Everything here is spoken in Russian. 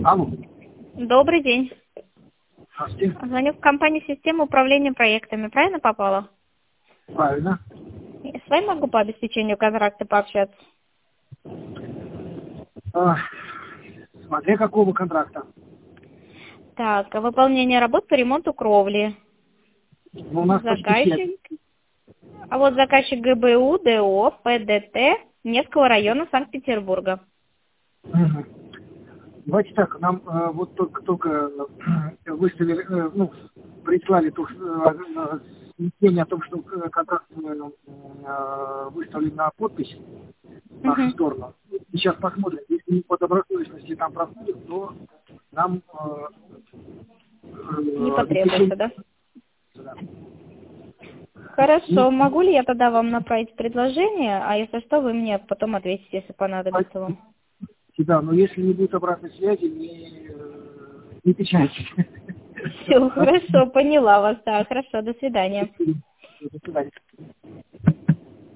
Алло. Добрый день. Здравствуйте. Звоню в компанию «Система управления проектами». Правильно попала? Правильно. С вами могу по обеспечению контракта пообщаться? Смотря какого контракта. Так, выполнение работ по ремонту кровли. Ну, у нас почти все. Заказчик. А вот заказчик ГБУ, ДО, ПДТ Невского района Санкт-Петербурга. Мгм. Давайте так, нам вот только выставили, прислали сведения о том, что контракт выставлен на подпись в нашу сторону. Сейчас посмотрим, если по добросовестности там проходит, то нам Не потребуется, да? Да. Хорошо, могу ли я тогда вам направить предложение, а если что, вы мне потом ответите, если понадобится вам. Да, но если не будет обратной связи, не печальтесь. Все, хорошо, поняла вас, да, хорошо, до свидания. До свидания.